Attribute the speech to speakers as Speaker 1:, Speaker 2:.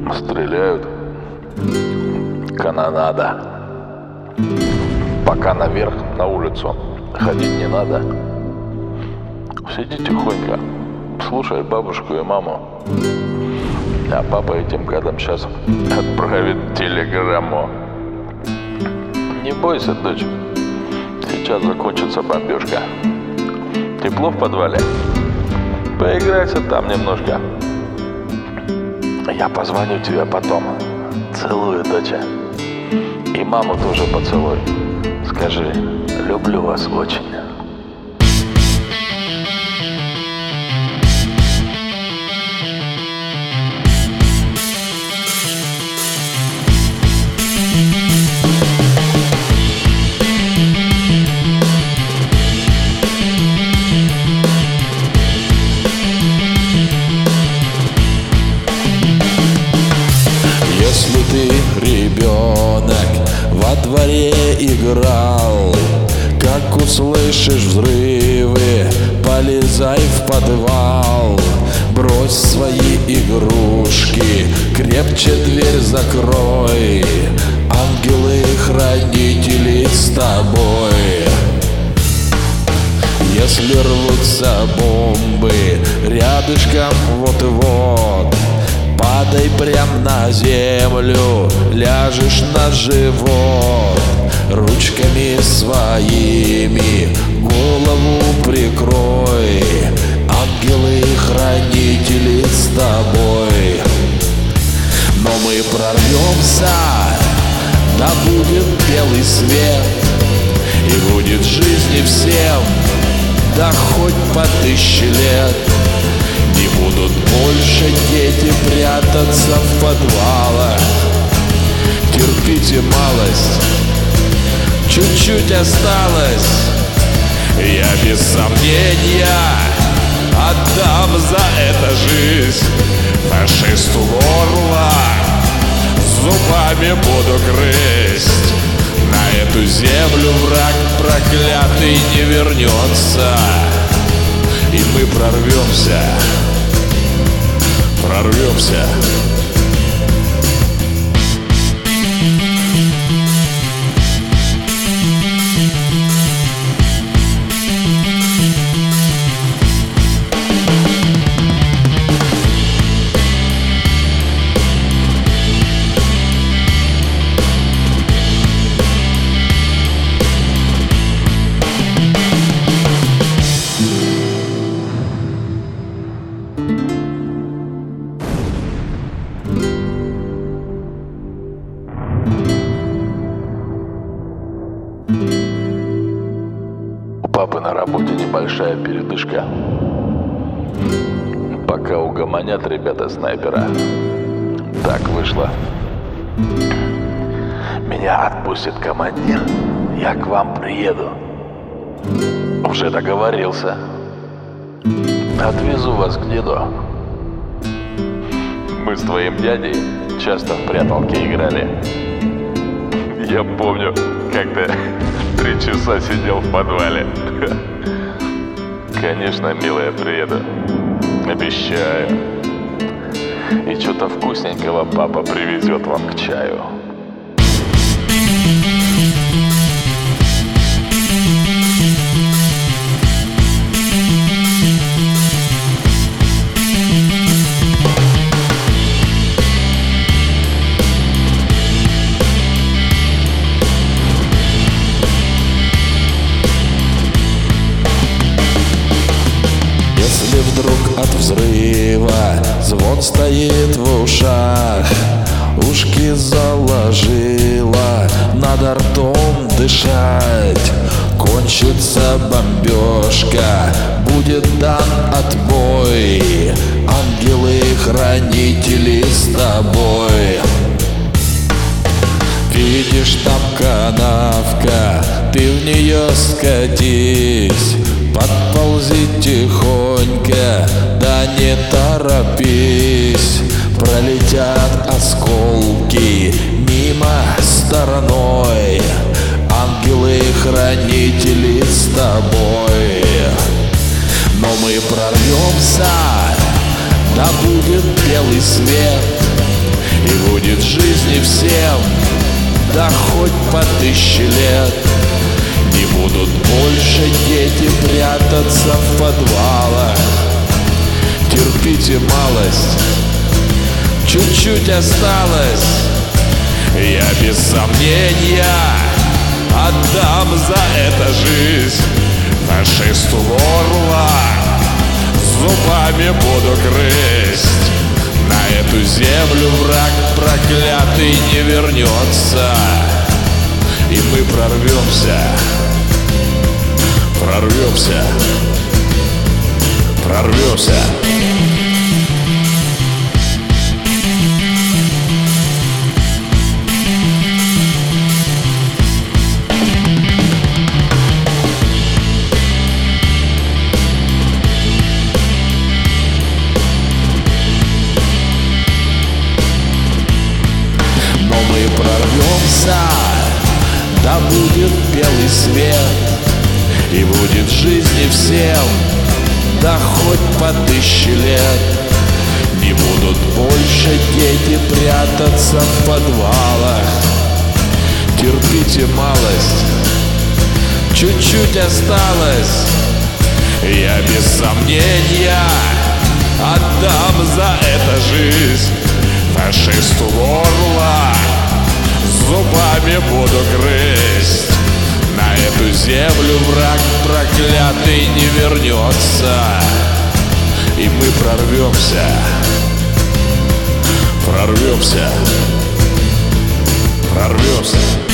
Speaker 1: Стреляют. Канонада. Пока наверх, на улицу ходить не надо. Сиди тихонько, слушай бабушку и маму. А папа этим гадам сейчас отправит телеграмму. Не бойся, дочь. Сейчас закончится бомбежка. Тепло в подвале? Поиграйся там немножко. Я позвоню тебе потом. Целую, доча. И маму тоже поцелуй. Скажи, люблю вас очень.
Speaker 2: Если ты, ребенок, во дворе играл, как услышишь взрывы, полезай в подвал. Брось свои игрушки, крепче дверь закрой. Ангелы-хранители с тобой. Если рвутся бомбы рядышком вот-вот, падай прям на землю, ляжешь на живот. Ручками своими голову прикрой. Ангелы-хранители с тобой. Но мы прорвемся, да будет белый свет, и будет жизни всем, да хоть по 1000 лет. Не будут больше дети прятаться в подвалах. Терпите малость, чуть-чуть осталось. Я без сомнения отдам за это жизнь. Фашисту горло зубами буду грызть. На эту землю враг проклятый не вернется. И мы прорвемся. Прорвемся.
Speaker 1: У папы на работе небольшая передышка. Пока угомонят ребята снайпера. Так вышло. Меня отпустит командир. Я к вам приеду. Уже договорился. Отвезу вас к деду. Мы с твоим дядей часто в пряталки играли. Я помню, как-то 3 часа сидел в подвале. Конечно, милая, приеду. Обещаю. И что-то вкусненького папа привезет вам к чаю.
Speaker 2: Вдруг от взрыва звон стоит в ушах, ушки заложило, надо ртом дышать. Кончится бомбежка, будет дан отбой. Ангелы-хранители с тобой. Видишь, там канавка, ты в нее скатись. Подползи тихонько, да не торопись. Пролетят осколки мимо стороной. Ангелы-хранители с тобой. Но мы прорвемся, да будет белый свет, И будет жизни всем, да хоть по 1000 лет. Не будут больше дети прятаться в подвалах. Терпите малость, чуть-чуть осталось. Я без сомнения отдам за это жизнь. Фашисту горло зубами буду грызть. На эту землю враг проклятый не вернется. И мы прорвемся, прорвемся, прорвемся. Но мы прорвемся, да будет белый свет. И будет жизни всем, да хоть по 1000 лет. Не будут больше дети прятаться в подвалах. Терпите малость, чуть-чуть осталось. Я без сомнения отдам за это жизнь. Фашисту горло зубами буду грызть. На эту землю враг проклятый не вернется. И мы прорвемся, прорвемся, прорвемся.